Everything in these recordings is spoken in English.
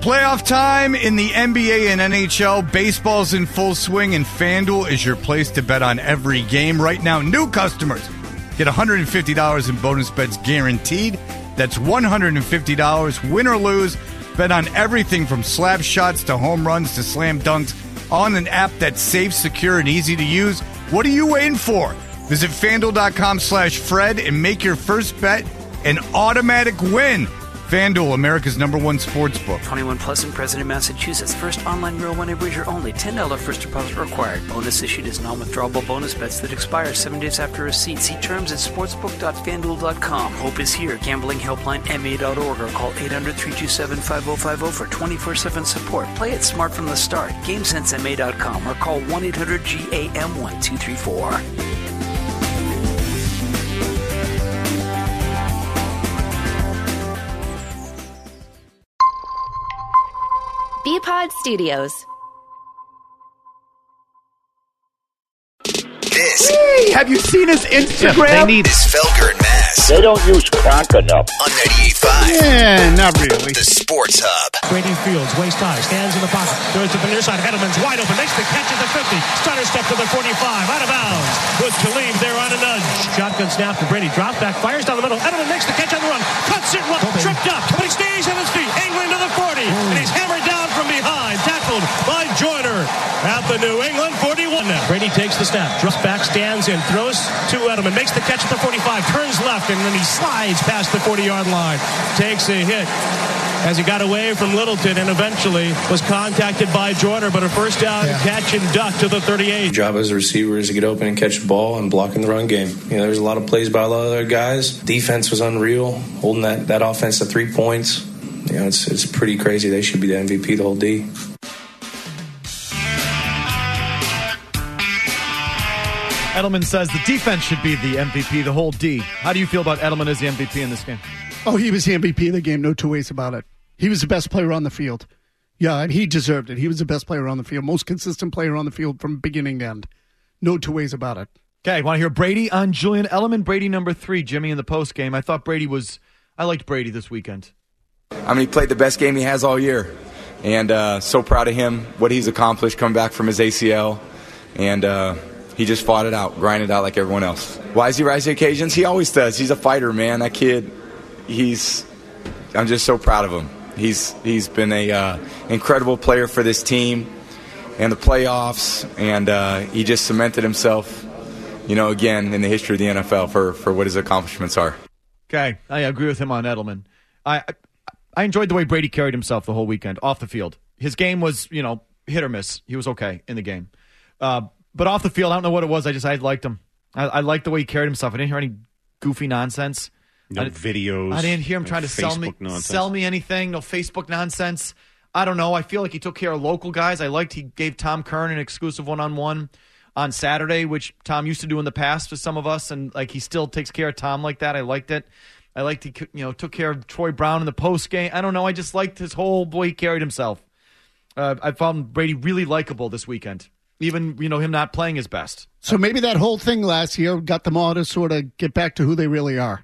Playoff time in the NBA and NHL. Baseball's in full swing, and FanDuel is your place to bet on every game. Right now, new customers get $150 in bonus bets guaranteed. That's $150, win or lose. Bet on everything from slap shots to home runs to slam dunks on an app that's safe, secure, and easy to use. What are you waiting for? Visit FanDuel.com/Fred and make your first bet an automatic win. FanDuel, America's #1 sportsbook. 21 plus and present in Massachusetts. First online real money wager only. $10 first deposit required. Bonus issued as non-withdrawable bonus bets that expire 7 days after receipt. See terms at sportsbook.fanduel.com. Hope is here. Gambling helpline MA.org or call 800-327-5050 for 24/7 support. Play it smart from the start. GameSenseMA.com or call 1-800-GAM-1234. Bpod Studios. Hey, have you seen his Instagram? This Felker and Mass. They don't use crack enough. On 98.5. Yeah, not really. The Sports Hub. Brady Fields, waist high, stands in the pocket. Throws to the near side. Edelman's wide open. Makes the catch at the 50. Starter step to the 45. Out of bounds. Good to leave there on a nudge. Shotgun snap to Brady. Drop back. Fires down the middle. Edelman makes the catch on the run. Cuts it. Tripped up. But he stays on his feet. Angling to the 40. And he's hammered down from behind. Tackled by Joyner at the New England 41. Brady takes the snap. Drops back. Stands in. Throws to Edelman. Makes the catch at the 45. Turns left. And then he slides past the 40-yard line. Takes a hit as he got away from Littleton and eventually was contacted by Joyner, but a first down catch and duck to the 38. Job as a receiver is to get open and catch the ball and block in the run game. You know, there's a lot of plays by a lot of other guys. Defense was unreal, holding that offense to 3 points. You know, it's pretty crazy. They should be the MVP, the whole D. Edelman says the defense should be the MVP, the whole D. How do you feel about Edelman as the MVP in this game? Oh, he was the MVP of the game. No two ways about it. He was the best player on the field. Yeah, and he deserved it. He was the best player on the field. Most consistent player on the field from beginning to end. No two ways about it. Okay, want to hear Brady on Julian Edelman? Brady number 3, Jimmy, in the post game. I liked Brady this weekend. I mean, he played the best game he has all year. And so proud of him, what he's accomplished, coming back from his ACL. And he just fought it out, grinded out like everyone else. Why does he rise to occasions? He always does. He's a fighter, man. That kid, I'm just so proud of him. He's been a incredible player for this team and the playoffs, and he just cemented himself, again in the history of the NFL for what his accomplishments are. Okay, I agree with him on Edelman. I enjoyed the way Brady carried himself the whole weekend off the field. His game was, hit or miss. He was okay in the game. But off the field, I don't know what it was. I liked him. I liked the way he carried himself. I didn't hear any goofy nonsense. No videos. I didn't hear him trying to sell me anything. No Facebook nonsense. I don't know. I feel like he took care of local guys. I liked he gave Tom Kern an exclusive one-on-one on Saturday, which Tom used to do in the past with some of us, and he still takes care of Tom like that. I liked it. I liked he took care of Troy Brown in the post game. I don't know. I just liked his whole way he carried himself. I found Brady really likable this weekend. Even, him not playing his best. So maybe that whole thing last year got them all to sort of get back to who they really are.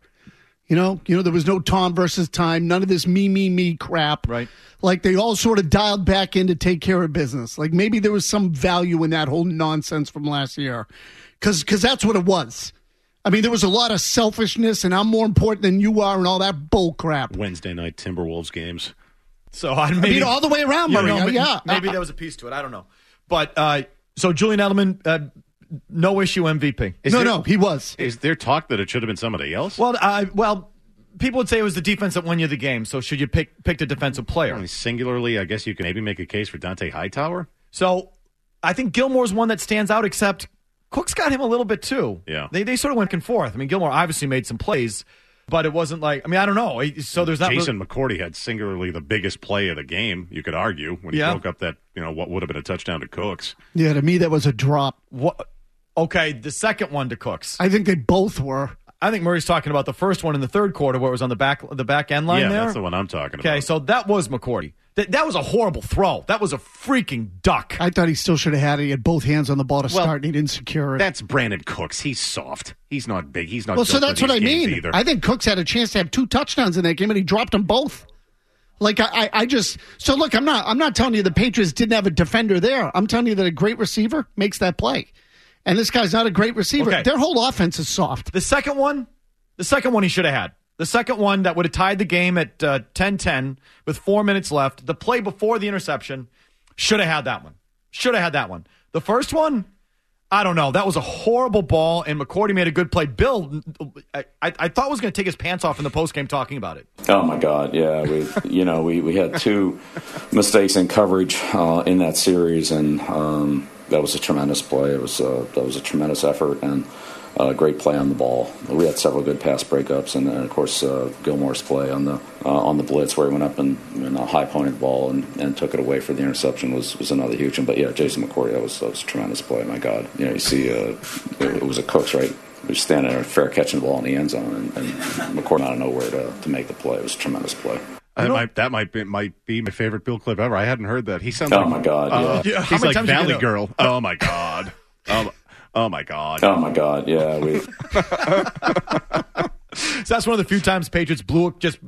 There was no Tom versus time, none of this me crap. Right. They all sort of dialed back in to take care of business. Maybe there was some value in that whole nonsense from last year. Because that's what it was. I mean, there was a lot of selfishness and I'm more important than you are and all that bull crap. Wednesday night Timberwolves games. So maybe all the way around, Murray. Maybe there was a piece to it. I don't know. But so Julian Edelman, no issue MVP. No, he was. Is there talk that it should have been somebody else? Well, people would say it was the defense that won you the game. So should you pick a defensive player? I mean, singularly, I guess you can maybe make a case for Dante Hightower. So I think Gilmore's one that stands out, except Cook's got him a little bit too. Yeah. They sort of went back and forth. I mean, Gilmore obviously made some plays, but it wasn't I don't know. So there's not. Jason McCourty had singularly the biggest play of the game, you could argue, when he broke up that, what would have been a touchdown to Cooks. Yeah, to me that was a drop. What? Okay, the second one to Cooks. I think they both were. I think Murray's talking about the first one in the third quarter where it was on the back end line there. Yeah, that's the one I'm talking about. Okay, so that was McCourty. That was a horrible throw. That was a freaking duck. I thought he still should have had it. He had both hands on the ball to start, and he didn't secure it. That's Brandon Cooks. He's soft. He's not big. He's not. Well, so that's what I mean. Either. I think Cooks had a chance to have 2 touchdowns in that game, and he dropped them both. Like I just so look, I'm not telling you the Patriots didn't have a defender there. I'm telling you that a great receiver makes that play. And this guy's not a great receiver. Okay. Their whole offense is soft. The second one he should have had. The second one that would have tied the game at 10-10 with 4 minutes left. The play before the interception, should have had that one. The first one, I don't know. That was a horrible ball, and McCourty made a good play. Bill, I thought was going to take his pants off in the postgame talking about it. Oh, my God, yeah. We had 2 mistakes in coverage in that series, and that was a tremendous play. That was a tremendous effort, and great play on the ball. We had several good pass breakups, and then, of course, Gilmore's play on the blitz where he went up and high-pointed the ball and took it away for the interception was another huge one. But, yeah, Jason McCourty, that was a tremendous play. My God. You see it was a Cooks, right? He was standing there, fair catching the ball in the end zone, and McCourty out of nowhere to make the play. It was a tremendous play. That might be my favorite Bill clip ever. I hadn't heard that. He sounds my God, yeah. He's like Valley Girl. Oh, my God. Oh, my God. Oh, my God, yeah. So that's one of the few times Patriots blew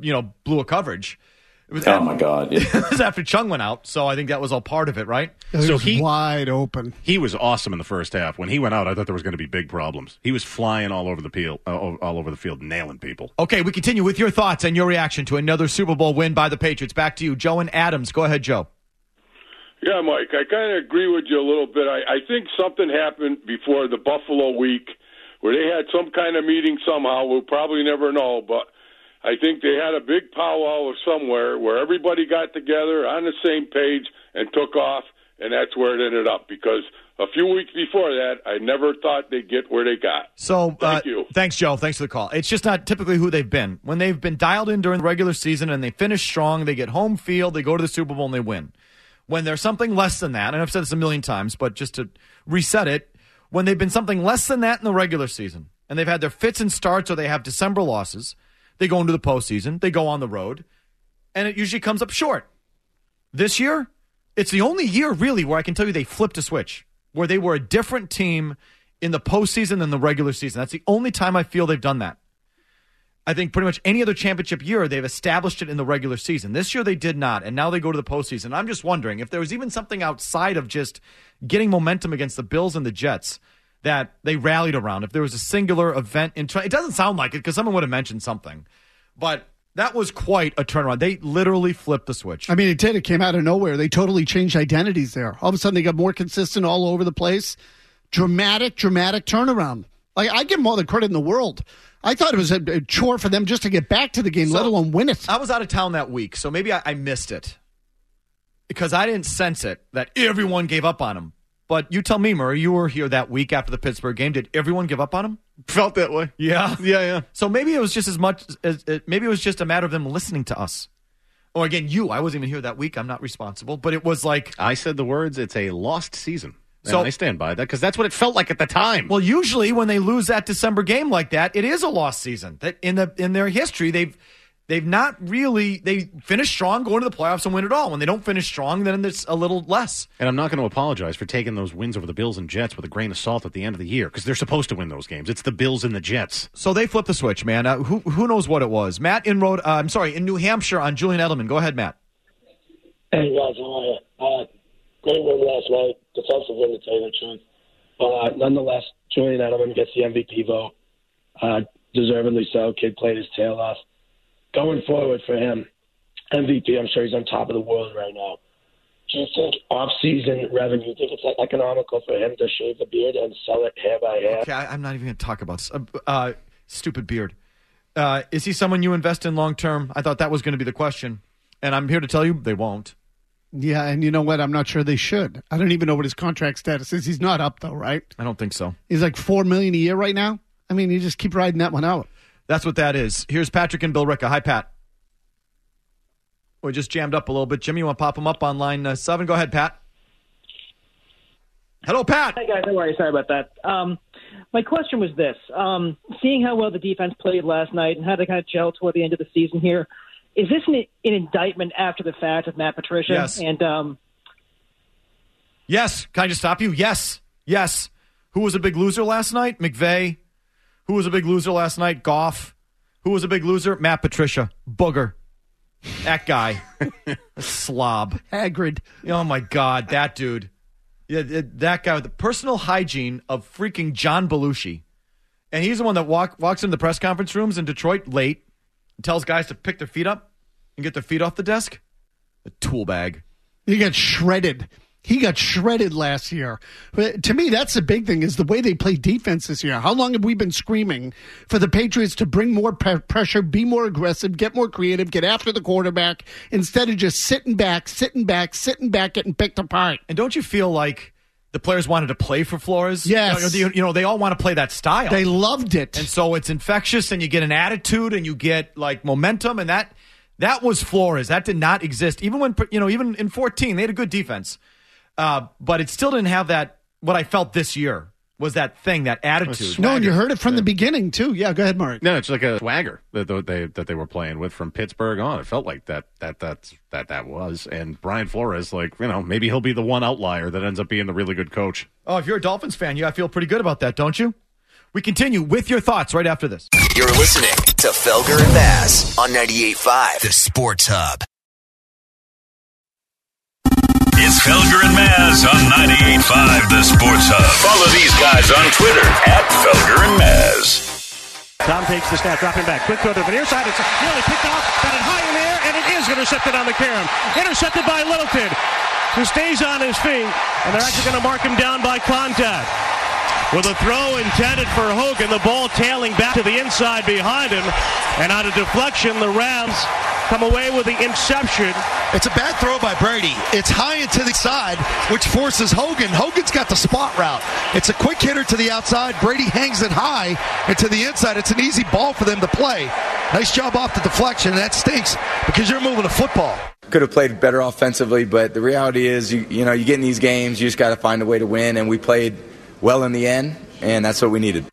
a coverage. My God, yeah. It was after Chung went out, so I think that was all part of it, right? So he wide open. He was awesome in the first half. When he went out, I thought there was going to be big problems. He was flying all over the field, nailing people. Okay, we continue with your thoughts and your reaction to another Super Bowl win by the Patriots. Back to you, Joe and Adams. Go ahead, Joe. Yeah, Mike, I kind of agree with you a little bit. I think something happened before the Buffalo week where they had some kind of meeting somehow. We'll probably never know, but I think they had a big powwow somewhere where everybody got together on the same page and took off, and that's where it ended up because a few weeks before that, I never thought they'd get where they got. So, thank you. Thanks, Joe. Thanks for the call. It's just not typically who they've been. When they've been dialed in during the regular season and they finish strong, they get home field, they go to the Super Bowl, and they win. When there's something less than that, and I've said this a million times, but just to reset it, when they've been something less than that in the regular season, and they've had their fits and starts or they have December losses, they go into the postseason, they go on the road, and it usually comes up short. This year, it's the only year really where I can tell you they flipped a switch, where they were a different team in the postseason than the regular season. That's the only time I feel they've done that. I think pretty much any other championship year, they've established it in the regular season. This year they did not, and now they go to the postseason. I'm just wondering if there was even something outside of just getting momentum against the Bills and the Jets that they rallied around. If there was a singular event. It doesn't sound like it because someone would have mentioned something. But that was quite a turnaround. They literally flipped the switch. I mean, it did. It came out of nowhere. They totally changed identities there. All of a sudden, they got more consistent all over the place. Dramatic turnaround. Like, I give them all the credit in the world. I thought it was a chore for them just to get back to the game, let alone win it. I was out of town that week, so maybe I missed it because I didn't sense it that everyone gave up on him. But you tell me, Murray, you were here that week after the Pittsburgh game. Did everyone give up on him? Felt that way. Yeah. Yeah. So maybe it was just maybe it was just a matter of them listening to us. Or again, I wasn't even here that week. I'm not responsible. But it was like... I said the words, it's a lost season. So I stand by that because that's what it felt like at the time. Well, usually when they lose that December game like that, it is a lost season. That in their history, they've not really they finish strong, go into the playoffs and win it all. When they don't finish strong, then it's a little less. And I'm not going to apologize for taking those wins over the Bills and Jets with a grain of salt at the end of the year because they're supposed to win those games. It's the Bills and the Jets. So they flipped the switch, man. Who knows what it was? Matt in New Hampshire on Julian Edelman. Go ahead, Matt. Hey guys, how are you? Great win last night. Defensive win, to tell you the truth. Nonetheless, Julian Edelman gets the MVP vote. Deservedly so. Kid played his tail off. Going forward for him, MVP, I'm sure he's on top of the world right now. Do you think off-season revenue, do you think it's economical for him to shave the beard and sell it hair by hair? Okay, I'm not even going to talk about stupid beard. Is he someone you invest in long-term? I thought that was going to be the question. And I'm here to tell you they won't. Yeah, and you know what? I'm not sure they should. I don't even know what his contract status is. He's not up, though, right? I don't think so. He's like $4 million a year right now? I mean, you just keep riding that one out. That's what that is. Here's Patrick and Bill Ricca. Hi, Pat. We just jammed up a little bit. Jimmy, you want to pop him up on line 7? Go ahead, Pat. Hello, Pat. Hi, guys. No worries. Sorry about that. My question was this. Seeing how well the defense played last night and how they kind of gel toward the end of the season here, is this an indictment after the fact of Matt Patricia? Yes. And yes. Can I just stop you? Yes. Yes. Who was a big loser last night? McVay. Who was a big loser last night? Goff. Who was a big loser? Matt Patricia. Booger. That guy. A slob. Hagrid. Oh, my God. That dude. Yeah, that guy with the personal hygiene of freaking John Belushi. And he's the one that walks into the press conference rooms in Detroit late and tells guys to pick their feet up and get their feet off the desk. A tool bag. He got shredded. He got shredded last year. But to me, that's the big thing, is the way they play defense this year. How long have we been screaming for the Patriots to bring more pressure, be more aggressive, get more creative, get after the quarterback, instead of just sitting back, getting picked apart? And don't you feel like the players wanted to play for Flores? Yes. They all want to play that style. They loved it. And so it's infectious, and you get an attitude, and you get, like, momentum, and that was Flores. That did not exist. Even when, even in 14, they had a good defense. But it still didn't have that, what I felt this year was that thing, that attitude. No, and you heard it from the beginning, too. Yeah, go ahead, Mark. No, it's like a swagger that they were playing with from Pittsburgh on. It felt like that was. And Brian Flores, maybe he'll be the one outlier that ends up being the really good coach. Oh, if you're a Dolphins fan, you gotta feel pretty good about that, don't you? We continue with your thoughts right after this. You're listening to Felger and Mazz on 98.5, the Sports Hub. It's Felger and Mazz on 98.5, the Sports Hub. Follow these guys on Twitter @Felger and Mazz. Tom takes the snap, dropping back. Quick throw to the near side. It's nearly picked off, got it high in the air, and it is intercepted on the carom. Intercepted by Littleton, who stays on his feet, and they're actually going to mark him down by contact. With a throw intended for Hogan, the ball tailing back to the inside behind him, and on a deflection, the Rams come away with the interception. It's a bad throw by Brady. It's high and to the side, which forces Hogan. Hogan's got the spot route. It's a quick hitter to the outside. Brady hangs it high and to the inside. It's an easy ball for them to play. Nice job off the deflection, and that stinks because you're moving a football. Could have played better offensively, but the reality is, you get in these games, you just got to find a way to win, and we played well in the end, and that's what we needed.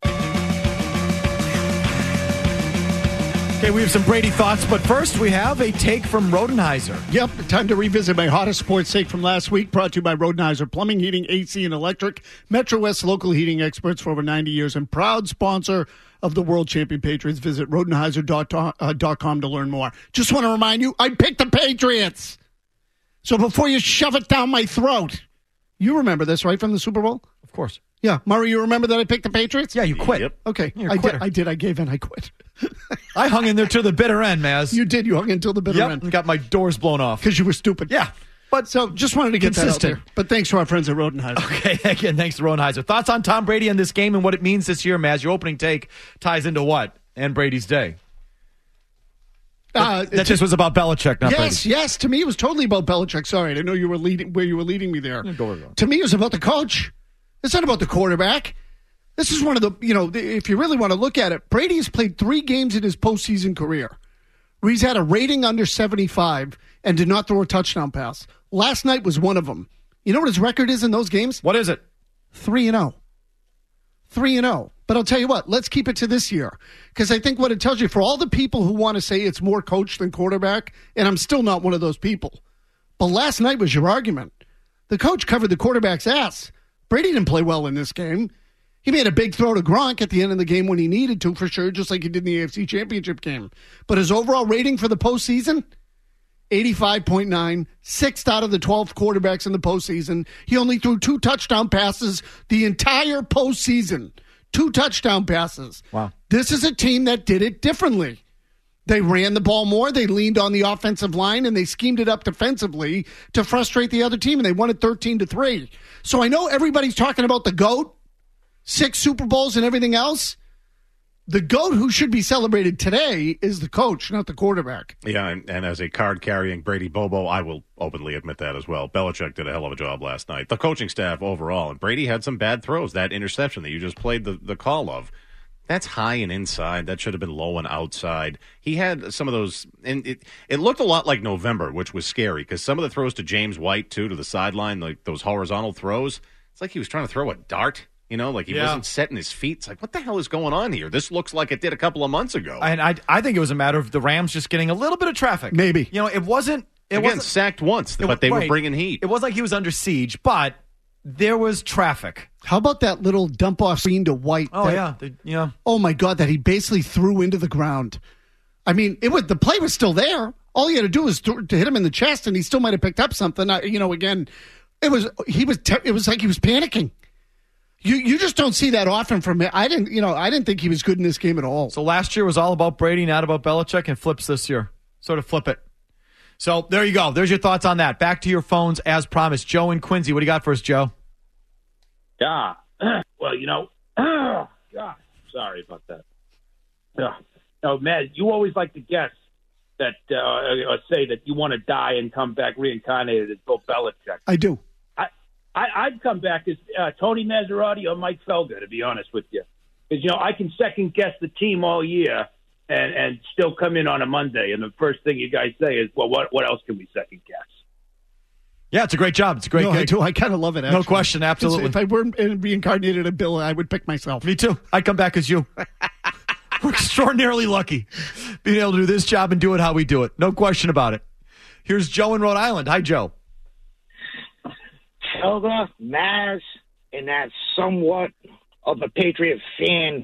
Okay, we have some Brady thoughts, but first we have a take from Rodenhiser. Yep, time to revisit my hottest sports take from last week, brought to you by Rodenhiser Plumbing, Heating, AC, and Electric, Metro West local heating experts for over 90 years and proud sponsor of the World Champion Patriots. Visit Rodenhiser.com to learn more. Just want to remind you, I picked the Patriots. So before you shove it down my throat, you remember this, right, from the Super Bowl? Of course. Yeah, Murray, you remember that I picked the Patriots? Yeah, you quit. Yep. Okay, You're a quitter. I did. I gave in. I quit. I hung in there till the bitter end, Maz. You did. You hung until the bitter end. And got my doors blown off. Because you were stupid. Yeah. But so just wanted to get consistent. that out there. But thanks to our friends at Rodenhiser. Okay, again, thanks to Rodenhiser. Thoughts on Tom Brady and this game and what it means this year, Maz? Your opening take ties into what? And Brady's day. That just was about Belichick, not Brady. Yes. To me, it was totally about Belichick. Sorry, I didn't know you were where you were leading me there. Go. To me, it was about the coach. It's not about the quarterback. This is one of the, if you really want to look at it, Brady has played 3 games in his postseason career where he's had a rating under 75 and did not throw a touchdown pass. Last night was one of them. You know what his record is in those games? What is it? 3-0. 3-0. But I'll tell you what, let's keep it to this year. Because I think what it tells you, for all the people who want to say it's more coach than quarterback, and I'm still not one of those people, but last night was your argument. The coach covered the quarterback's ass. Brady didn't play well in this game. He made a big throw to Gronk at the end of the game when he needed to, for sure, just like he did in the AFC Championship game. But his overall rating for the postseason, 85.9, 6th out of the 12 quarterbacks in the postseason. He only threw 2 touchdown passes the entire postseason. 2 touchdown passes. Wow. This is a team that did it differently. They ran the ball more, they leaned on the offensive line, and they schemed it up defensively to frustrate the other team, and they won it 13-3. So I know everybody's talking about the GOAT, 6 Super Bowls and everything else. The GOAT who should be celebrated today is the coach, not the quarterback. Yeah, and as a card-carrying Brady Bobo, I will openly admit that as well. Belichick did a hell of a job last night. The coaching staff overall, and Brady had some bad throws. That interception that you just played the call of, that's high and inside. That should have been low and outside. He had some of those, and it looked a lot like November, which was scary, because some of the throws to James White, too, to the sideline, like those horizontal throws, it's like he was trying to throw a dart. Like he wasn't setting his feet. It's like, what the hell is going on here? This looks like it did a couple of months ago. And I think it was a matter of the Rams just getting a little bit of traffic. Maybe. It wasn't. Again, sacked once, but they were bringing heat. It was like he was under siege, but there was traffic. How about that little dump-off screen to White? Oh, yeah. Oh, my God, that he basically threw into the ground. I mean, the play was still there. All he had to do was to hit him in the chest, and he still might have picked up something. Again, it was like he was panicking. You just don't see that often from him. I didn't think he was good in this game at all. So last year was all about Brady, not about Belichick, and flips this year. Sort of flip it. So there you go. There's your thoughts on that. Back to your phones as promised. Joe and Quincy, what do you got for us, Joe? Yeah. Well, God, sorry about that. Yeah. No, Matt, you always like to guess that, or say that you want to die and come back reincarnated as Bill Belichick. I do. I'd come back as Tony Maserati or Mike Felger, to be honest with you. Because, I can second guess the team all year and still come in on a Monday. And the first thing you guys say is, well, what else can we second guess? Yeah, it's a great job. It's a great gig. I do. I kind of love it, actually. No question, absolutely. If I weren't reincarnated as Bill, I would pick myself. Me too. I'd come back as you. We're extraordinarily lucky being able to do this job and do it how we do it. No question about it. Here's Joe in Rhode Island. Hi, Joe. Felger, Maz, and that somewhat of a Patriot fan.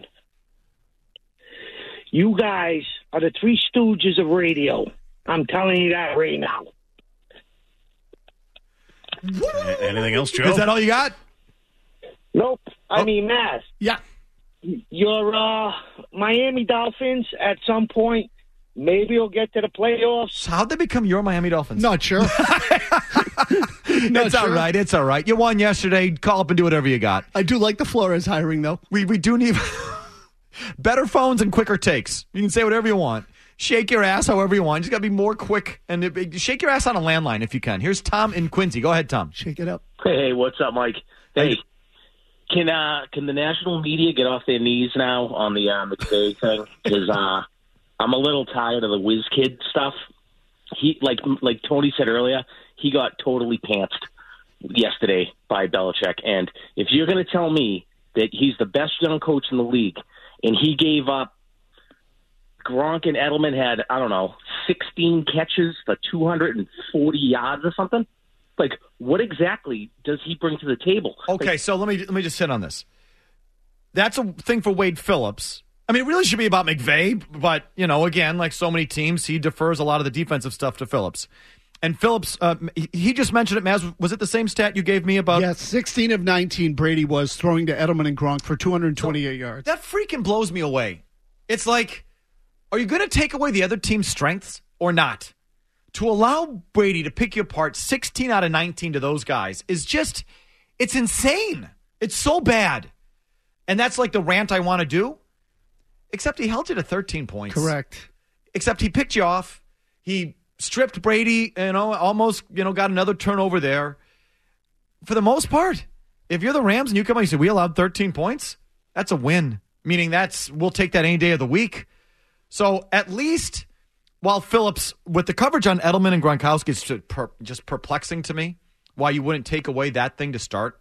You guys are the Three Stooges of radio. I'm telling you that right now. Anything else, Joe? Is that all you got? Nope. I mean, Maz. Yeah. Your Miami Dolphins at some point, maybe you'll get to the playoffs. How'd they become your Miami Dolphins? Not sure. It's all right. It's all right. You won yesterday. Call up and do whatever you got. I do like the Flores hiring, though. We do need better phones and quicker takes. You can say whatever you want. Shake your ass however you want. You just got to be more quick. And shake your ass on a landline if you can. Here's Tom in Quincy. Go ahead, Tom. Shake it up. Hey, what's up, Mike? Hey, can the national media get off their knees now on the McVay thing? Because I'm a little tired of the whiz kid stuff. He like Tony said earlier, he got totally pantsed yesterday by Belichick. And if you're going to tell me that he's the best young coach in the league, and he gave up Gronk and Edelman had, 16 catches for 240 yards or something. Like, what exactly does he bring to the table? Okay, so let me just hit on this. That's a thing for Wade Phillips. I mean, it really should be about McVay, but, again, like so many teams, he defers a lot of the defensive stuff to Phillips. And Phillips, he just mentioned it, Maz. Was it the same stat you gave me about? Yeah, 16 of 19 Brady was throwing to Edelman and Gronk for 228 yards. That freaking blows me away. It's like, are you going to take away the other team's strengths or not? To allow Brady to pick you apart 16 out of 19 to those guys is just, it's insane. It's so bad. And that's like the rant I want to do. Except he held you to 13 points. Correct. Except he picked you off. He stripped Brady, almost, got another turnover there. For the most part, if you're the Rams and you come out and you say, we allowed 13 points, that's a win. Meaning we'll take that any day of the week. So at least while Phillips, with the coverage on Edelman and Gronkowski, is just perplexing to me why you wouldn't take away that thing to start.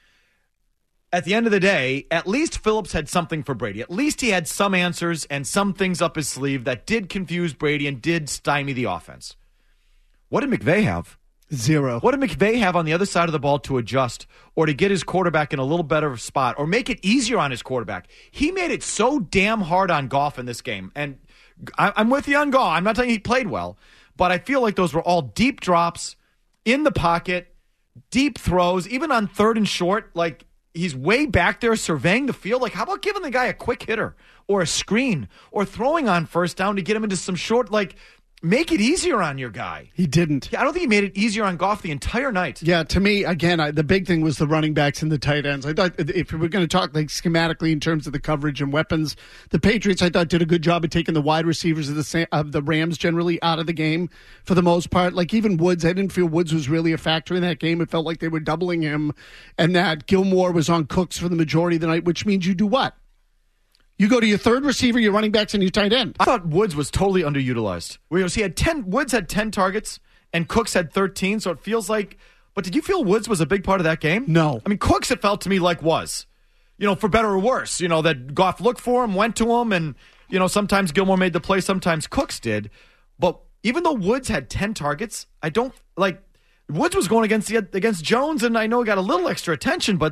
At the end of the day, at least Phillips had something for Brady. At least he had some answers and some things up his sleeve that did confuse Brady and did stymie the offense. What did McVay have? Zero. What did McVay have on the other side of the ball to adjust or to get his quarterback in a little better spot or make it easier on his quarterback? He made it so damn hard on Goff in this game. And I'm with you on Goff. I'm not telling you he played well, but I feel like those were all deep drops in the pocket, deep throws, even on third and short. Like, he's way back there surveying the field. Like, how about giving the guy a quick hitter or a screen or throwing on first down to get him into some short, make it easier on your guy. He didn't. I don't think he made it easier on Goff the entire night. Yeah, to me, again, the big thing was the running backs and the tight ends. I thought if we were going to talk schematically in terms of the coverage and weapons, the Patriots, I thought, did a good job of taking the wide receivers of the Rams generally out of the game for the most part. Like, even Woods, I didn't feel Woods was really a factor in that game. It felt like they were doubling him and that Gilmore was on Cooks for the majority of the night, which means you do what? You go to your third receiver, your running backs, and your tight end. I thought Woods was totally underutilized. Woods had 10 targets, and Cooks had 13, so it feels like... But did you feel Woods was a big part of that game? No. I mean, Cooks, it felt to me like was. For better or worse. That Goff looked for him, went to him, and, sometimes Gilmore made the play, sometimes Cooks did. But even though Woods had 10 targets, I don't... Woods was going against Jones, and I know he got a little extra attention, but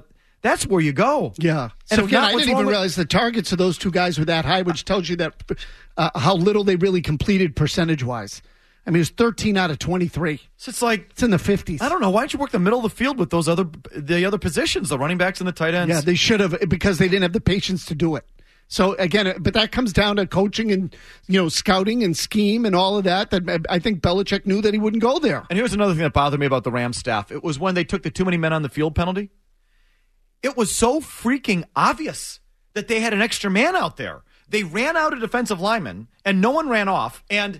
That's where you go. Yeah. And So if again, not, I what's didn't wrong even with- realize the targets of those two guys were that high, which tells you that how little they really completed percentage-wise. I mean, it was 13 out of 23. So it's like it's in the 50s. I don't know. Why don't you work the middle of the field with the other positions, the running backs and the tight ends? Yeah, they should have, because they didn't have the patience to do it. So again, but that comes down to coaching and scouting and scheme and all of that. That I think Belichick knew that he wouldn't go there. And here's another thing that bothered me about the Rams staff. It was when they took the too many men on the field penalty. It was so freaking obvious that they had an extra man out there. They ran out a defensive lineman, and no one ran off. And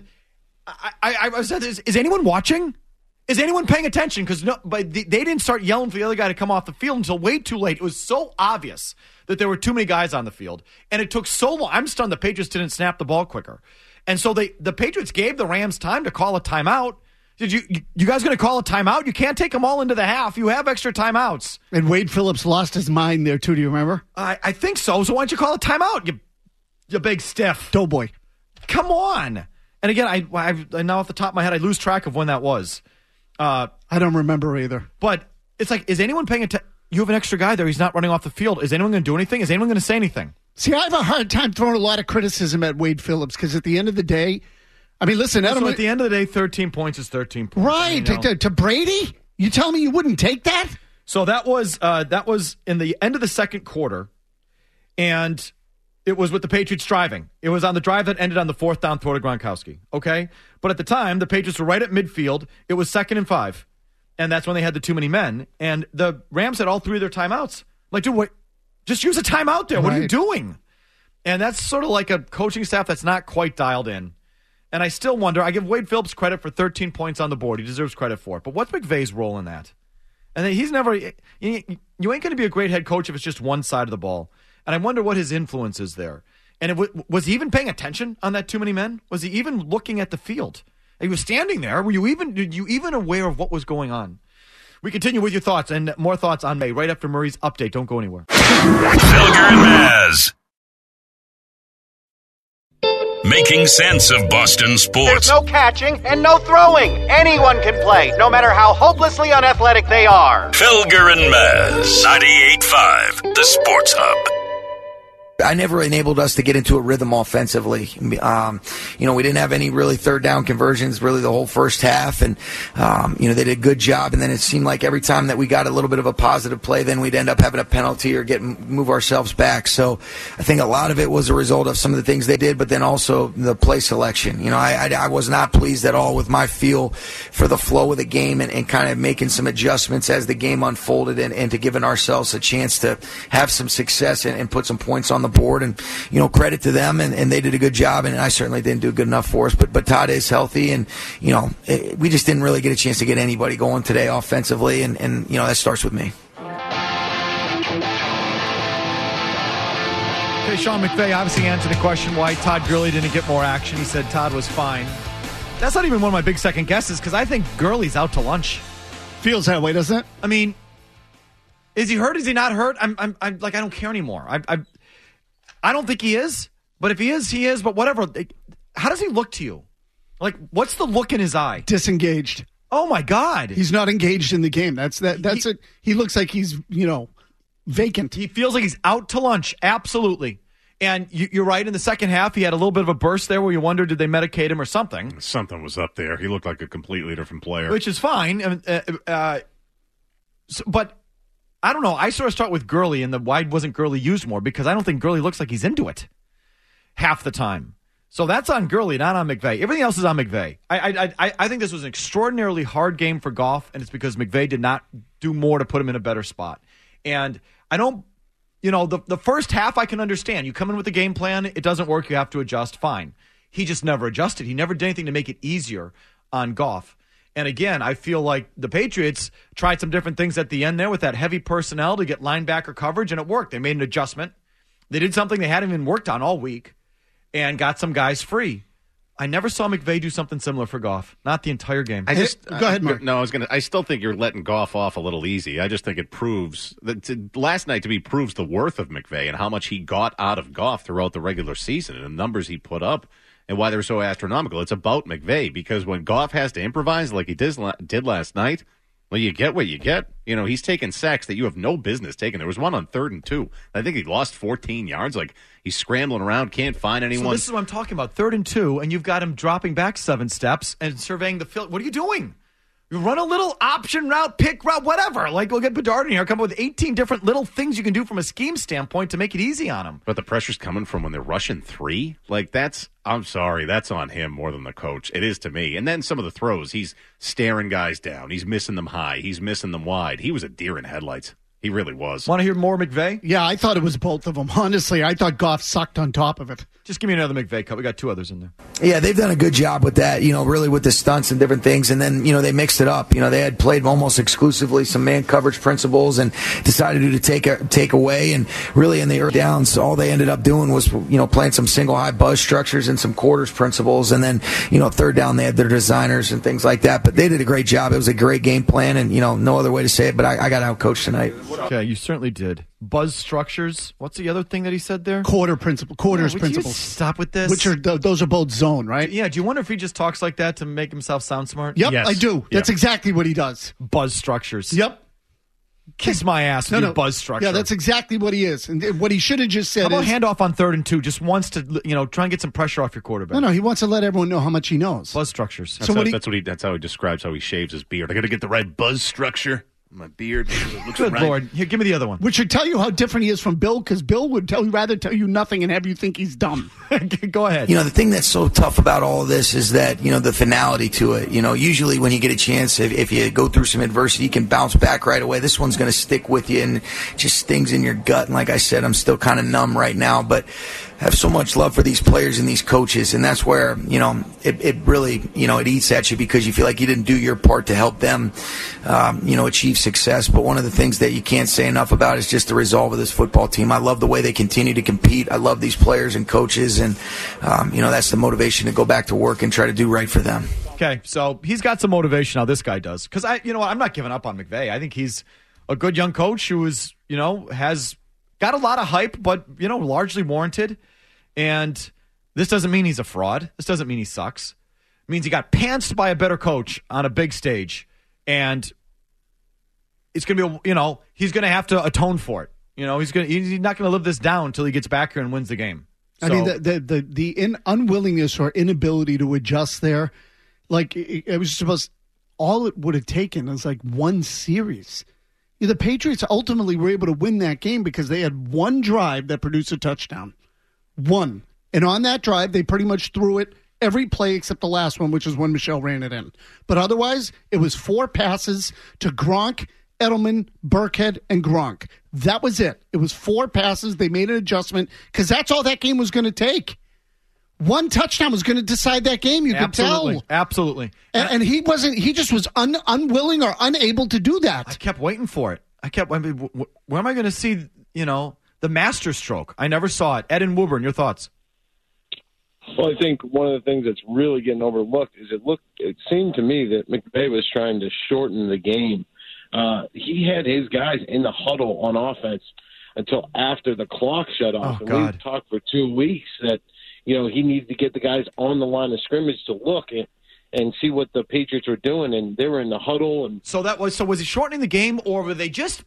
I said, is anyone watching? Is anyone paying attention? Because they didn't start yelling for the other guy to come off the field until way too late. It was so obvious that there were too many guys on the field, and it took so long. I'm stunned the Patriots didn't snap the ball quicker. And so the Patriots gave the Rams time to call a timeout. Did you guys going to call a timeout? You can't take them all into the half. You have extra timeouts. And Wade Phillips lost his mind there too. Do you remember? I think so. So why don't you call a timeout? You big stiff doughboy. Come on. And again, I now off the top of my head, I lose track of when that was. I don't remember either. But it's like, is anyone paying attention? You have an extra guy there. He's not running off the field. Is anyone going to do anything? Is anyone going to say anything? See, I have a hard time throwing a lot of criticism at Wade Phillips because at the end of the day, I mean, listen, So at the end of the day, 13 points is 13 points. Right. To Brady? You tell me you wouldn't take that? So that was in the end of the second quarter, and it was with the Patriots driving. It was on the drive that ended on the fourth down throw to Gronkowski. Okay? But at the time, the Patriots were right at midfield. It was 2nd and 5. And that's when they had the too many men. And the Rams had all three of their timeouts. I'm like, dude, what? Just use a timeout there. What are you doing? And that's sort of like a coaching staff that's not quite dialed in. And I still wonder, I give Wade Phillips credit for 13 points on the board. He deserves credit for it. But what's McVay's role in that? And he's never, you ain't going to be a great head coach if it's just one side of the ball. And I wonder what his influence is there. And was he even paying attention on that too many men? Was he even looking at the field? He was standing there. Were you even aware of what was going on? We continue with your thoughts and more thoughts on May right after Murray's update. Don't go anywhere. Felger and Maz. Making sense of Boston sports. There's no catching and no throwing. Anyone can play, no matter how hopelessly unathletic they are. Felger and Maz, 98.5, the Sports Hub. I never enabled us to get into a rhythm offensively. We didn't have any really third down conversions really the whole first half, and they did a good job. And then it seemed like every time that we got a little bit of a positive play, then we'd end up having a penalty or move ourselves back. So I think a lot of it was a result of some of the things they did, but then also the play selection. I was not pleased at all with my feel for the flow of the game and kind of making some adjustments as the game unfolded and to giving ourselves a chance to have some success and put some points on the board. And credit to them, and they did a good job, and I certainly didn't do good enough for us, but Todd is healthy, and we just didn't really get a chance to get anybody going today offensively, and that starts with me. Okay, Sean McVay obviously answered the question why Todd Gurley didn't get more action. He said Todd was fine. That's not even one of my big second guesses, because I think Gurley's out to lunch. Feels that way, doesn't it? I mean, is he hurt? Is he not hurt? I'm like, I don't care anymore. I don't think he is, but if he is, he is. But whatever. How does he look to you? Like, what's the look in his eye? Disengaged. Oh my God, he's not engaged in the game. That's it. He looks like he's vacant. He feels like he's out to lunch. Absolutely. And you're right. In the second half, he had a little bit of a burst there where you wonder, did they medicate him or something? Something was up there. He looked like a completely different player, which is fine. But. I don't know. I sort of start with Gurley and why wasn't Gurley used more, because I don't think Gurley looks like he's into it half the time. So that's on Gurley, not on McVay. Everything else is on McVay. I think this was an extraordinarily hard game for Goff, and it's because McVay did not do more to put him in a better spot. And I don't, the first half I can understand. You come in with a game plan, it doesn't work, you have to adjust, fine. He just never adjusted. He never did anything to make it easier on Goff. And again, I feel like the Patriots tried some different things at the end there with that heavy personnel to get linebacker coverage, and it worked. They made an adjustment. They did something they hadn't even worked on all week and got some guys free. I never saw McVay do something similar for Goff. Not the entire game. Go ahead, Mark. No, I still think you're letting Goff off a little easy. I just think it proves that last night to me proves the worth of McVay and how much he got out of Goff throughout the regular season and the numbers he put up. And why they're so astronomical. It's about McVay, because when Goff has to improvise like he did last night, Well, you get what you get. You know, he's taking sacks that you have no business taking. There was one on 3rd and 2. I think he lost 14 yards. Like, he's scrambling around, can't find anyone. So this is what I'm talking about. 3rd and 2, and you've got him dropping back 7 steps and surveying the field. What are you doing? You run a little option route, pick route, whatever. Like, we'll get Bedard in here, come up with 18 different little things you can do from a scheme standpoint to make it easy on him. But the pressure's coming from when they're rushing 3. Like, I'm sorry, that's on him more than the coach. It is to me. And then some of the throws, he's staring guys down. He's missing them high. He's missing them wide. He was a deer in headlights. He really was. Want to hear more McVay? Yeah, I thought it was both of them. Honestly, I thought Goff sucked on top of it. Just give me another McVay cut. We got 2 others in there. Yeah, they've done a good job with that, really with the stunts and different things. And then, they mixed it up. They had played almost exclusively some man coverage principles and decided to take away. And really in the early downs, all they ended up doing was, playing some single high buzz structures and some quarters principles. And then, 3rd down, they had their designers and things like that. But they did a great job. It was a great game plan. And, no other way to say it, but I got outcoached tonight. Okay, you certainly did. Buzz structures. What's the other thing that he said there? Quarters principles. Stop with this. Which are those are both zone, right? Yeah. Do you wonder if he just talks like that to make himself sound smart? Yep, yes. I do. That's exactly what he does. Buzz structures. Yep. Kiss my ass with your buzz structure. Yeah, that's exactly what he is. And what he should have just said How about is... handoff on 3rd and 2? Just wants to, try and get some pressure off your quarterback. No, he wants to let everyone know how much he knows. Buzz structures. That's how he describes how he shaves his beard. I got to get the right buzz structure. My beard looks Good right. Lord. Here, give me the other one. Which should tell you how different he is from Bill, because Bill would rather tell you nothing and have you think he's dumb. Go ahead. The thing that's so tough about all of this is that, the finality to it. Usually when you get a chance, if you go through some adversity, you can bounce back right away. This one's going to stick with you and just stings in your gut. And like I said, I'm still kind of numb right now, but I have so much love for these players and these coaches. And that's where, it really, it eats at you because you feel like you didn't do your part to help them, achieve success. But one of the things that you can't say enough about is just the resolve of this football team. I love the way they continue to compete. I love these players and coaches. And, that's the motivation to go back to work and try to do right for them. Okay, so he's got some motivation. How this guy does, because I'm not giving up on McVay. I think he's a good young coach who is, has got a lot of hype, but largely warranted. And this doesn't mean he's a fraud. This doesn't mean he sucks. It means he got pantsed by a better coach on a big stage, and it's gonna be he's gonna have to atone for it. He's not gonna live this down until he gets back here and wins the game. So, I mean, the unwillingness or inability to adjust there, like it was supposed, all it would have taken is like one series. The Patriots ultimately were able to win that game because they had one drive that produced a touchdown. One. And on that drive, they pretty much threw it every play except the last one, which is when Michelle ran it in. But otherwise, it was 4 passes to Gronk, Edelman, Burkhead, and Gronk. That was it. It was 4 passes. They made an adjustment because that's all that game was going to take. One touchdown was going to decide that game. You could tell. Absolutely. And he wasn't. He just was unwilling or unable to do that. I kept waiting for it. Where am I going to see, the master stroke? I never saw it. Ed and Woburn, your thoughts? Well, I think one of the things that's really getting overlooked is it seemed to me that McVay was trying to shorten the game. He had his guys in the huddle on offense until after the clock shut off. Oh, and we've talked for 2 weeks that, he needed to get the guys on the line of scrimmage to look and see what the Patriots were doing, and they were in the huddle. And so was he shortening the game, or were they just,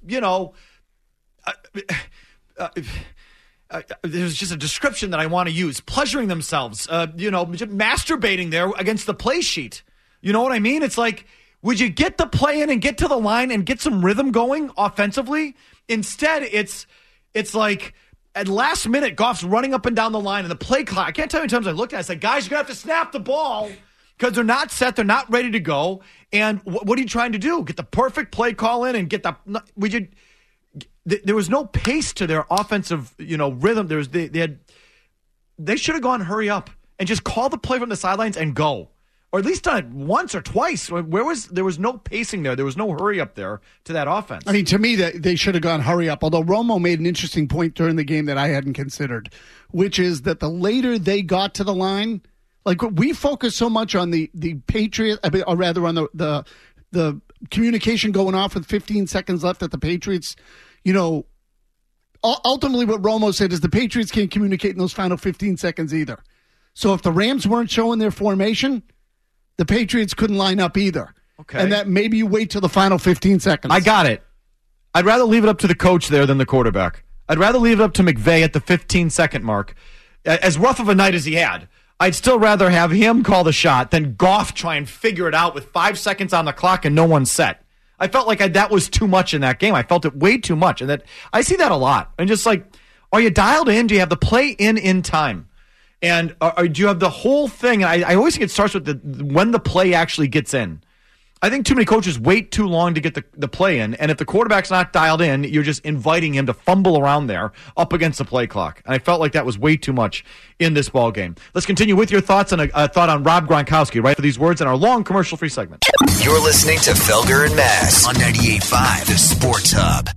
there's just a description that I want to use, pleasuring themselves, just masturbating there against the play sheet. You know what I mean? It's like, would you get the play in and get to the line and get some rhythm going offensively? Instead, it's like at last minute, Goff's running up and down the line, and the play clock. I can't tell you how many times I looked at it. I said, guys, you're going to have to snap the ball because they're not set. They're not ready to go. And what are you trying to do? Get the perfect play call in and get the – there was no pace to their offensive, rhythm. They should have gone hurry up and just call the play from the sidelines and go. Or at least done it once or twice. There was no pacing there. There was no hurry up there to that offense. I mean, to me, they should have gone hurry up. Although Romo made an interesting point during the game that I hadn't considered, which is that the later they got to the line, like we focus so much on the Patriots, or rather on the communication going off with 15 seconds left that the Patriots, ultimately what Romo said is the Patriots can't communicate in those final 15 seconds either. So if the Rams weren't showing their formation, the Patriots couldn't line up either. Okay. And that maybe you wait till the final 15 seconds. I got it. I'd rather leave it up to the coach there than the quarterback. I'd rather leave it up to McVay at the 15-second mark. As rough of a night as he had, I'd still rather have him call the shot than Goff try and figure it out with 5 seconds on the clock and no one set. I felt like that was too much in that game. I felt it way too much. And that I see that a lot. And just like, are you dialed in? Do you have the play in time? And do you have the whole thing? And I always think it starts with when the play actually gets in. I think too many coaches wait too long to get the play in, and if the quarterback's not dialed in, you're just inviting him to fumble around there up against the play clock. And I felt like that was way too much in this ball game. Let's continue with your thoughts and a thought on Rob Gronkowski, right, for these words in our long commercial-free segment. You're listening to Felger and Mazz on 98.5, the Sports Hub.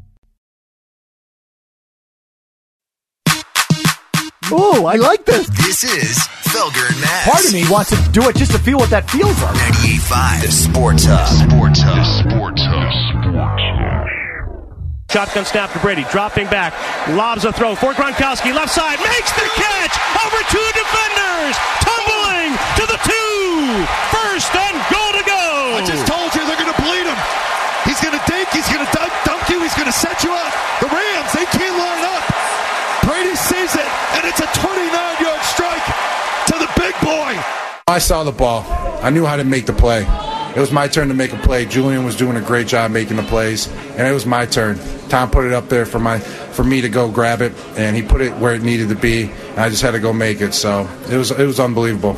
Oh, I like this. This is Felger and Mazz. Part of me wants to do it just to feel what that feels like. 98.5, the Sports Hub. Sports Hub. The Sports Hub. Shotgun snap to Brady, dropping back, lobs a throw for Gronkowski, left side, makes the catch over 2 defenders, tumbling to the 2. First and goal to go. I just told you they're going to bleed him. He's going to dink, he's going to dunk you, he's going to set you up. The Rams, they can't line up. Brady sees it, and it's a 29-yard strike to the big boy. I saw the ball. I knew how to make the play. It was my turn to make a play. Julian was doing a great job making the plays, and it was my turn. Tom put it up there for me to go grab it, and he put it where it needed to be, and I just had to go make it. So it was unbelievable.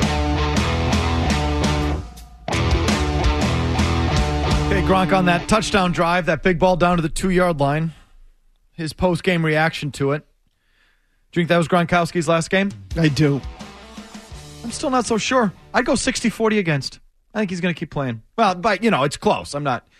Okay, Gronk on that touchdown drive, that big ball down to the 2-yard line. His post-game reaction to it. Do you think that was Gronkowski's last game? I do. I'm still not so sure. I'd go 60-40 against. I think he's going to keep playing. Well, but, it's close. I'm not.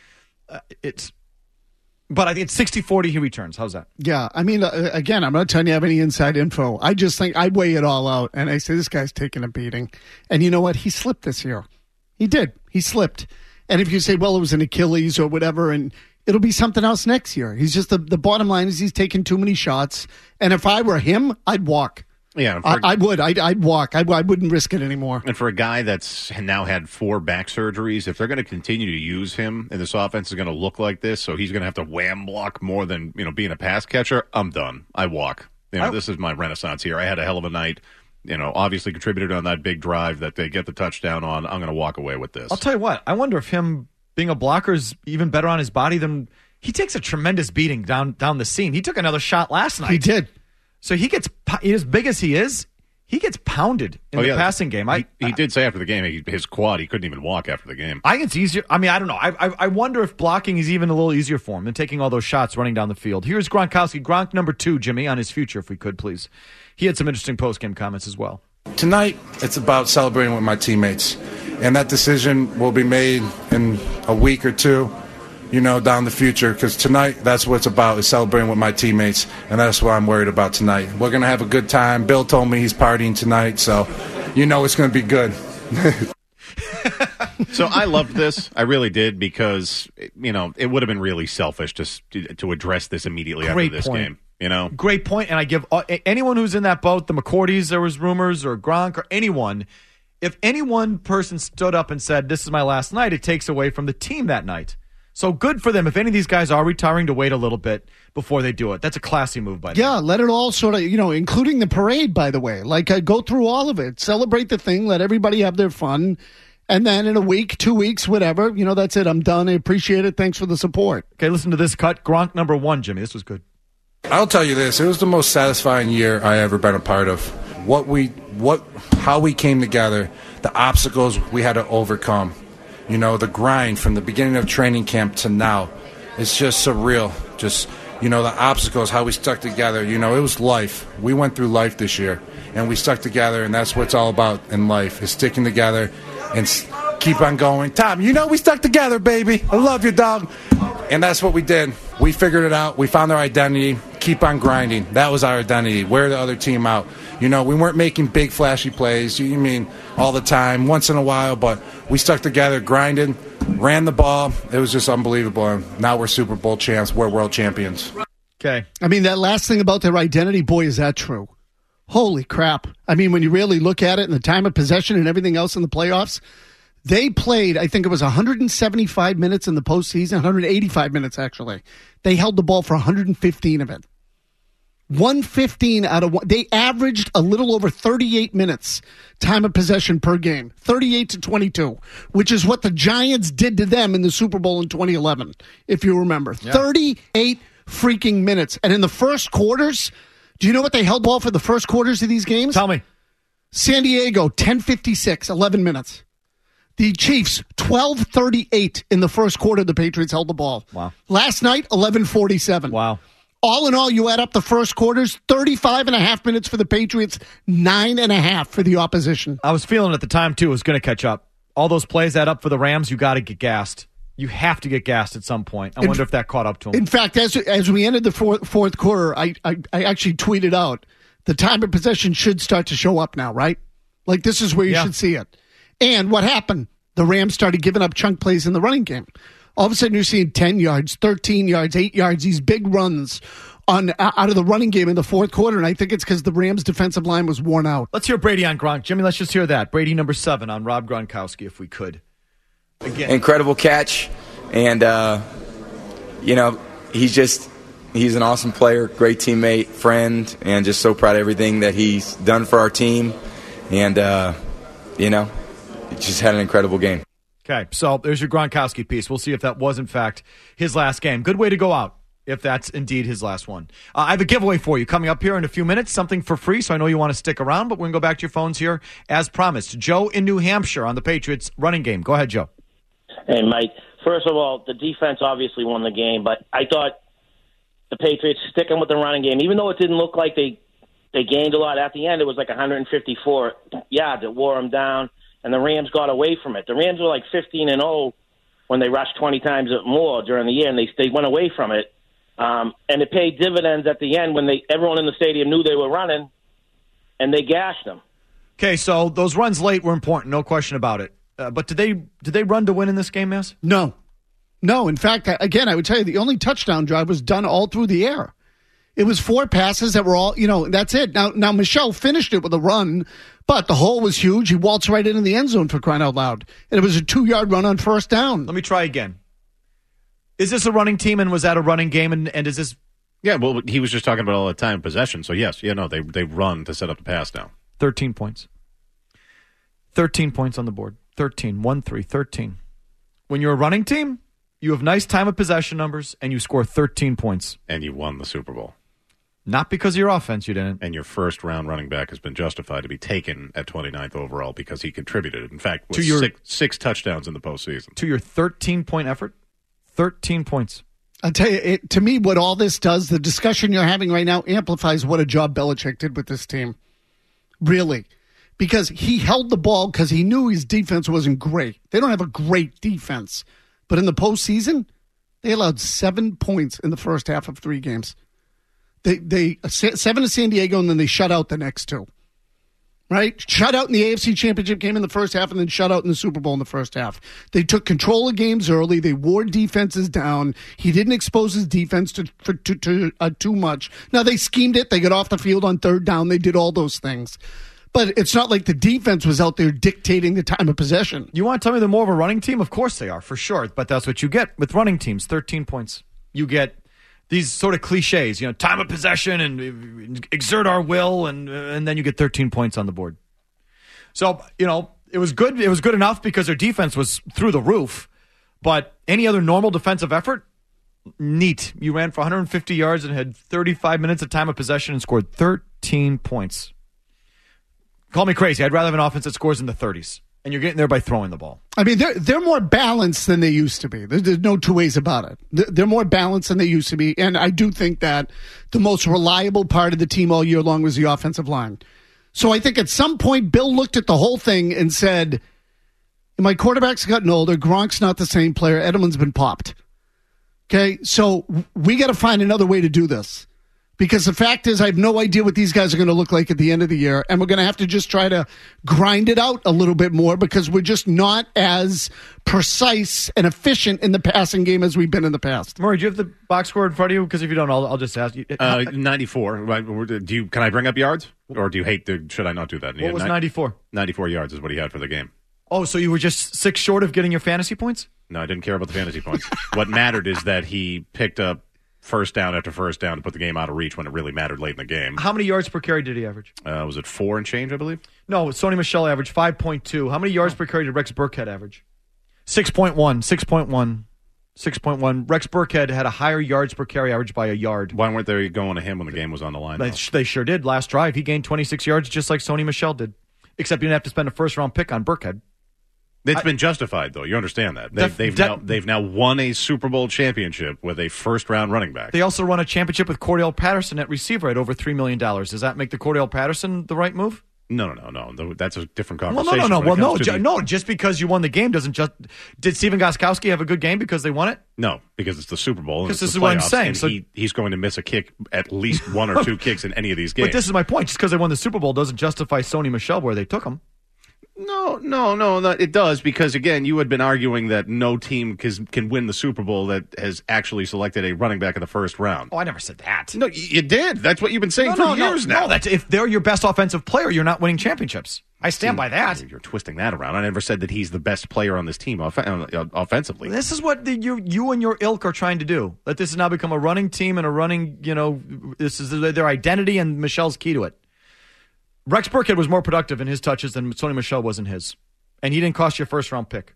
But I think it's 60-40 he returns. How's that? Yeah, I mean, again, I'm not telling you I have any inside info. I just think I weigh it all out, and I say this guy's taking a beating. And you know what? He slipped this year. He did. He slipped. And if you say, well, it was an Achilles or whatever, and it'll be something else next year. He's just the bottom line is he's taking too many shots. And if I were him, I'd walk. Yeah, I would. I'd walk. I wouldn't risk it anymore. And for a guy that's now had 4 back surgeries, if they're going to continue to use him and this offense is going to look like this, so he's going to have to wham block more than being a pass catcher, I'm done. I walk. This is my renaissance here. I had a hell of a night. Obviously contributed on that big drive that they get the touchdown on. I'm going to walk away with this. I'll tell you what. I wonder if him being a blocker is even better on his body than he takes a tremendous beating down the seam. He took another shot last night. He did. So he gets, as big as he is, he gets pounded in the passing game. He did say after the game, his quad, he couldn't even walk after the game. I think it's easier. I mean, I don't know. I wonder if blocking is even a little easier for him than taking all those shots running down the field. Here's Gronkowski. Gronk number 2, Jimmy, on his future, if we could, please. He had some interesting post-game comments as well. Tonight, it's about celebrating with my teammates. And that decision will be made in a week or two, down the future. Because tonight, that's what it's about, is celebrating with my teammates. And that's what I'm worried about tonight. We're going to have a good time. Bill told me he's partying tonight, so it's going to be good. So I loved this. I really did, because, it would have been really selfish just to address this immediately after this game. Great point. And I give anyone who's in that boat, the McCourties, there was rumors, or Gronk, or anyone, if any one person stood up and said, this is my last night, it takes away from the team that night. So good for them. If any of these guys are retiring, to wait a little bit before they do it. That's a classy move by them. Yeah, let it all sort of, including the parade, by the way. Go through all of it. Celebrate the thing. Let everybody have their fun. And then in a week, 2 weeks, whatever, that's it. I'm done. I appreciate it. Thanks for the support. Okay, listen to this cut. Gronk number 1, Jimmy. This was good. I'll tell you this. It was the most satisfying year I ever been a part of. How we came together, the obstacles we had to overcome. The grind from the beginning of training camp to now. It's just surreal. Just, the obstacles, how we stuck together. It was life. We went through life this year, and we stuck together, and that's what it's all about in life, is sticking together and keep on going. Tom, we stuck together, baby. I love you, dog. And that's what we did. We figured it out. We found our identity. Keep on grinding. That was our identity. Wear the other team out. We weren't making big, flashy plays, all the time, once in a while, but we stuck together, grinded, ran the ball. It was just unbelievable. And now we're Super Bowl champs. We're world champions. Okay. I mean, that last thing about their identity, boy, is that true. Holy crap. I mean, when you really look at it and the time of possession and everything else in the playoffs, They played, I think it was 175 minutes in the postseason, 185 minutes actually. They held the ball for 115 of it. 115 out of one. They averaged a little over 38 minutes time of possession per game, 38-22, which is what the Giants did to them in the Super Bowl in 2011, if you remember. Yeah. 38 freaking minutes. And in the first quarters, do you know what they held ball for the first quarters of these games? Tell me. San Diego, 10:56, 11 minutes. The Chiefs, 12:38 in the first quarter. The Patriots held the ball. Wow. Last night, 11:47. Wow. All in all, you add up the first quarters, 35.5 minutes for the Patriots, 9.5 for the opposition. I was feeling at the time, too, it was going to catch up. All those plays add up for the Rams, you got to get gassed. You have to get gassed at some point. I wonder if that caught up to them. In fact, as we ended the fourth quarter, I actually tweeted out, the time of possession should start to show up now, right? Like, this is where you should see it. And what happened? The Rams started giving up chunk plays in the running game. All of a sudden, you're seeing 10 yards, 13 yards, 8 yards, these big runs out of the running game in the fourth quarter. And I think it's because the Rams' defensive line was worn out. Let's hear Brady on Gronk. Jimmy, let's just hear that. Brady number 7 on Rob Gronkowski, if we could. Again. Incredible catch. And, he's an awesome player, great teammate, friend, and just so proud of everything that he's done for our team. And, just had an incredible game. Okay, so there's your Gronkowski piece. We'll see if that was, in fact, his last game. Good way to go out, if that's indeed his last one. I have a giveaway for you coming up here in a few minutes, something for free, so I know you want to stick around, but we're going to go back to your phones here as promised. Joe in New Hampshire on the Patriots running game. Go ahead, Joe. Hey, Mike. First of all, the defense obviously won the game, but I thought the Patriots sticking with the running game, even though it didn't look like they gained a lot. At the end, it was like 154 yards. It wore them down. And the Rams got away from it. The Rams were like 15-0 when they rushed 20 times more during the year, and they went away from it. And it paid dividends at the end when everyone in the stadium knew they were running, and they gashed them. Okay, so those runs late were important, no question about it. But did they run to win in this game, Mass? No. In fact, again, I would tell you the only touchdown drive was done all through the air. It was 4 passes that were all, that's it. Now Michelle finished it with a run, but the hole was huge. He waltzed right into the end zone, for crying out loud. And it was a 2-yard run on first down. Let me try again. Is this a running team, and was that a running game? And is this... Yeah, well, he was just talking about all the time possession. So, yes, they run to set up the pass now. 13 points. 13 points on the board. 13. 1-3. 13. When you're a running team, you have nice time of possession numbers, and you score 13 points. And you won the Super Bowl. Not because of your offense, you didn't. And your first-round running back has been justified to be taken at 29th overall because he contributed. In fact, with six touchdowns in the postseason. To your 13-point effort? 13 points. I'll tell you, to me, what all this does, the discussion you're having right now amplifies what a job Belichick did with this team. Really. Because he held the ball because he knew his defense wasn't great. They don't have a great defense. But in the postseason, they allowed 7 points in the first half of 3 games. They 7 to San Diego, and then they shut out the next 2. Right? Shut out in the AFC Championship game in the first half, and then shut out in the Super Bowl in the first half. They took control of games early. They wore defenses down. He didn't expose his defense to too much. Now, they schemed it. They got off the field on third down. They did all those things. But it's not like the defense was out there dictating the time of possession. You want to tell me they're more of a running team? Of course they are, for sure. But that's what you get with running teams, 13 points. You get these sort of cliches, time of possession and exert our will, and then you get 13 points on the board. So, it was good. It was good enough because their defense was through the roof. But any other normal defensive effort, neat. You ran for 150 yards and had 35 minutes of time of possession and scored 13 points. Call me crazy. I'd rather have an offense that scores in the 30s. And you're getting there by throwing the ball. I mean, they're more balanced than they used to be. There's no two ways about it. They're more balanced than they used to be. And I do think that the most reliable part of the team all year long was the offensive line. So I think at some point, Bill looked at the whole thing and said, my quarterback's gotten older. Gronk's not the same player. Edelman's been popped. Okay, so we got to find another way to do this. Because the fact is, I have no idea what these guys are going to look like at the end of the year. And we're going to have to just try to grind it out a little bit more because we're just not as precise and efficient in the passing game as we've been in the past. Murray, do you have the box score in front of you? Because if you don't, I'll just ask you. 94. Can I bring up yards? Or do you hate should I not do that? What was 94? 94 yards is what he had for the game. Oh, so you were just 6 short of getting your fantasy points? No, I didn't care about the fantasy points. What mattered is that he picked up first down after first down to put the game out of reach when it really mattered late in the game. How many yards per carry did he average? Was it 4 and change, I believe? No, Sony Michel averaged 5.2. How many yards per carry did Rex Burkhead average? 6.1. Rex Burkhead had a higher yards per carry average by a yard. Why weren't they going to him when the game was on the line? They sure did. Last drive, he gained 26 yards just like Sony Michel did. Except you didn't have to spend a first-round pick on Burkhead. It's been justified, though. You understand that. They've now won a Super Bowl championship with a first-round running back. They also run a championship with Cordell Patterson at receiver at over $3 million. Does that make the Cordell Patterson the right move? No. That's a different conversation. No. Just because you won the game doesn't just. Did Stephen Gostkowski have a good game because they won it? No, because it's the Super Bowl. Because this is what I'm saying. So he's going to miss a kick, at least 1 or 2 kicks in any of these games. But this is my point. Just because they won the Super Bowl doesn't justify Sony Michel where they took him. No, it does, because, again, you had been arguing that no team can win the Super Bowl that has actually selected a running back in the first round. Oh, I never said that. No, you did. That's what you've been saying for years now. No, if they're your best offensive player, you're not winning championships. I stand by that. You're twisting that around. I never said that he's the best player on this team offensively. This is what you and your ilk are trying to do. Let this has now become a running team and a running, this is their identity, and Michel's key to it. Rex Burkhead was more productive in his touches than Sony Michel was in his. And he didn't cost you a first-round pick.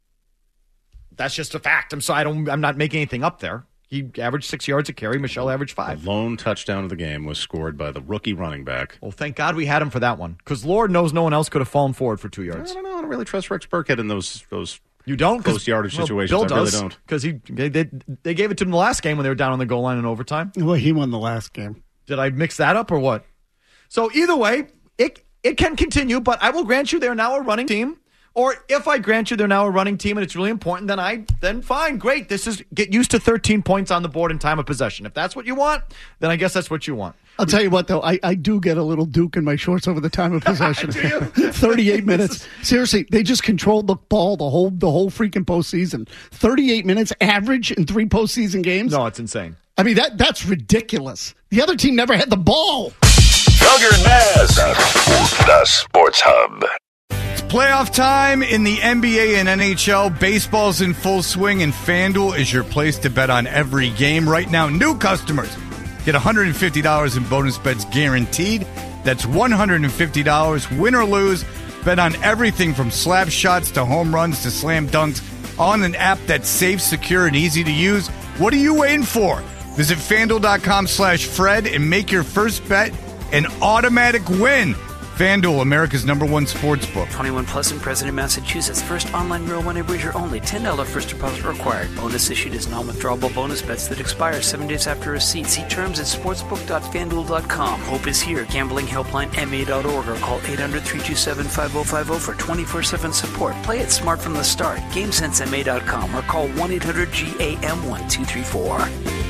That's just a fact. I'm not making anything up there. He averaged 6 yards a carry. Michel averaged 5. The lone touchdown of the game was scored by the rookie running back. Well, thank God we had him for that one, because Lord knows no one else could have fallen forward for 2 yards. I don't really trust Rex Burkhead in those you don't close yardage situations. Bill I really does, don't, because they gave it to him the last game when they were down on the goal line in overtime. Well, he won the last game. Did I mix that up or what? So either way, it can continue, but I will grant you they're now a running team. Or if I grant you they're now a running team and it's really important, then fine, great. Get used to 13 points on the board in time of possession. If that's what you want, then I guess that's what you want. I'll tell you what, though, I do get a little Duke in my shorts over the time of possession. 38 minutes. Seriously, they just controlled the ball the whole freaking postseason. 38 minutes average in 3 postseason games. No, it's insane. I mean, that's ridiculous. The other team never had the ball. Felger and Maz, the Sports Hub. Playoff time in the NBA and NHL. Baseball's in full swing, and FanDuel is your place to bet on every game. Right now, new customers get $150 in bonus bets guaranteed. That's $150, win or lose. Bet on everything from slap shots to home runs to slam dunks on an app that's safe, secure, and easy to use. What are you waiting for? Visit FanDuel.com/Fred and make your first bet an automatic win. FanDuel, America's #1 sportsbook. 21 plus and present in Massachusetts. First online real money wager only. $10 first deposit required. Bonus issued as non-withdrawable bonus bets that expire 7 days after receipt. See terms at sportsbook.fanduel.com. Hope is here. Gambling helpline MA.org or call 800-327-5050 for 24/7 support. Play it smart from the start. GameSenseMA.com or call 1-800-GAM-1234.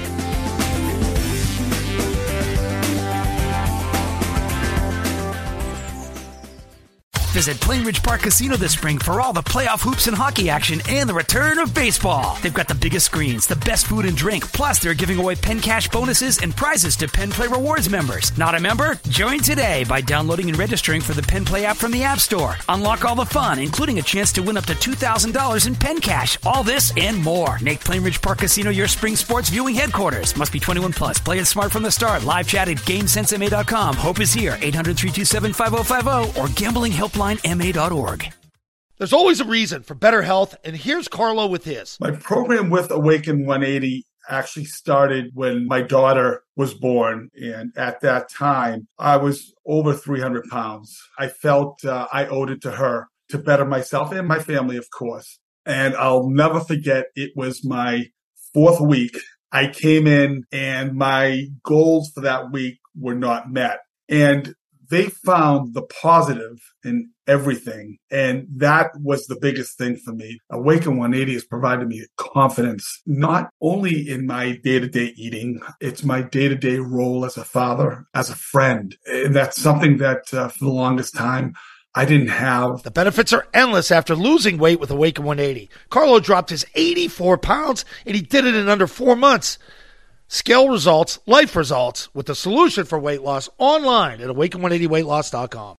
Visit Plainridge Park Casino this spring for all the playoff hoops and hockey action and the return of baseball. They've got the biggest screens, the best food and drink, plus they're giving away Penn Cash bonuses and prizes to Penn Play Rewards members. Not a member? Join today by downloading and registering for the Penn Play app from the App Store. Unlock all the fun, including a chance to win up to $2,000 in Penn Cash. All this and more. Make Plainridge Park Casino your spring sports viewing headquarters. Must be 21 plus. Play it smart from the start. Live chat at GameSenseMA.com. Hope is here. 800-327-5050 or gamblinghelpline.ma.org. There's always a reason for better health, and here's Carlo with his. My program with Awaken 180 actually started when my daughter was born, and at that time, I was over 300 pounds. I felt I owed it to her to better myself and my family, of course. And I'll never forget, it was my 4th week. I came in, and my goals for that week were not met. And they found the positive in everything. And that was the biggest thing for me. Awaken 180 has provided me confidence, not only in my day-to-day eating, it's my day-to-day role as a father, as a friend. And that's something that for the longest time, I didn't have. The benefits are endless after losing weight with Awaken 180. Carlo dropped his 84 pounds, and he did it in under 4 months. Scale results, life results, with the solution for weight loss online at awaken180weightloss.com.